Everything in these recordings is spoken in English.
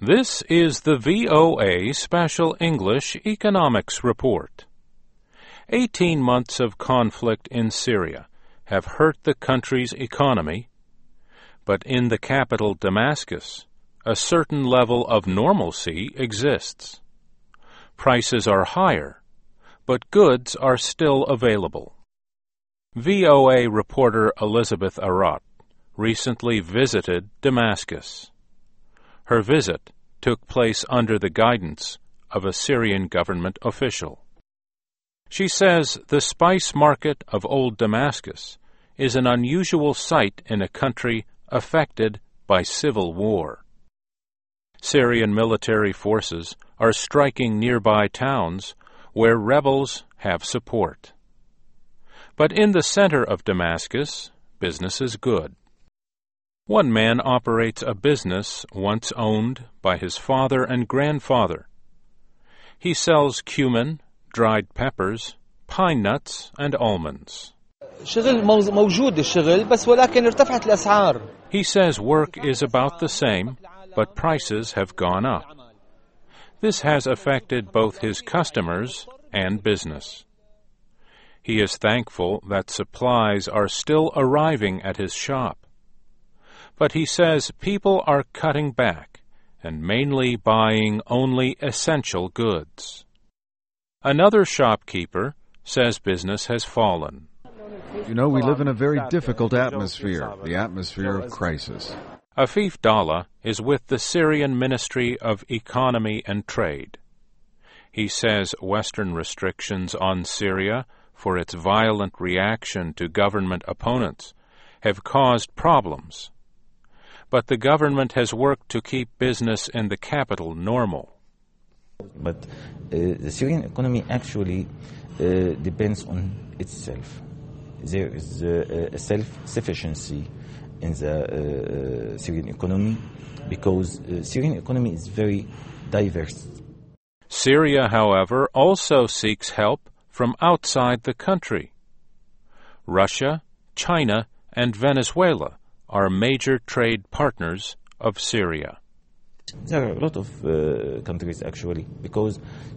This is the VOA Special English Economics Report. 18 months of conflict in Syria have hurt the country's economy, but in the capital Damascus, a certain level of normalcy exists. Prices are higher, but goods are still available. VOA reporter Elizabeth Arat recently visited Damascus. Her visit took place under the guidance of a Syrian government official. She says the spice market of old Damascus is an unusual sight in a country affected by civil war. Syrian military forces are striking nearby towns where rebels have support. But in the center of Damascus, business is good. One man operates a business once owned by his father and grandfather. He sells cumin, dried peppers, pine nuts, and almonds. He says work is about the same, but prices have gone up. This has affected both his customers and business. He is thankful that supplies are still arriving at his shop. But he says people are cutting back and mainly buying only essential goods. Another shopkeeper says business has fallen. You know, we live in a very difficult atmosphere, the atmosphere of crisis. Afif Dalla is with the Syrian Ministry of Economy and Trade. He says Western restrictions on Syria for its violent reaction to government opponents have caused problems. But the government has worked to keep business in the capital normal. But the Syrian economy actually depends on itself. There is a self-sufficiency in the Syrian economy because the Syrian economy is very diverse. Syria, however, also seeks help from outside the country. Russia, China, and Venezuela are major trade partners of Syria. There are a lot of countries actually, because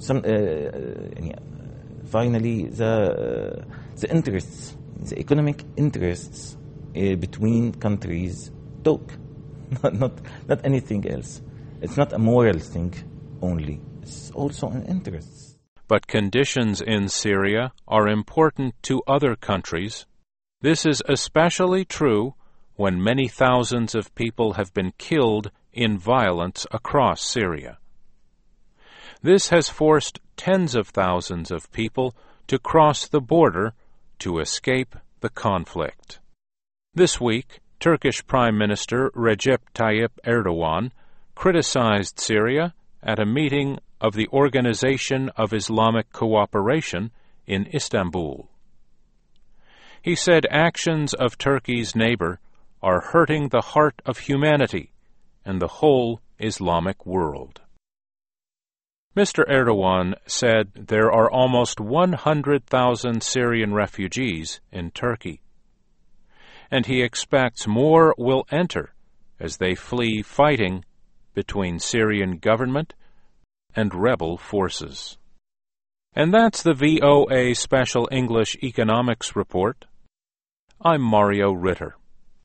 finally the interests, the economic interests between countries talk, not anything else. It's not a moral thing only. It's also an interest. But conditions in Syria are important to other countries. This is especially true when many thousands of people have been killed in violence across Syria. This has forced tens of thousands of people to cross the border to escape the conflict. This week, Turkish Prime Minister Recep Tayyip Erdogan criticized Syria at a meeting of the Organization of Islamic Cooperation in Istanbul. He said actions of Turkey's neighbor are hurting the heart of humanity and the whole Islamic world. Mr. Erdogan said there are almost 100,000 Syrian refugees in Turkey, and he expects more will enter as they flee fighting between Syrian government and rebel forces. And that's the VOA Special English Economics Report. I'm Mario Ritter.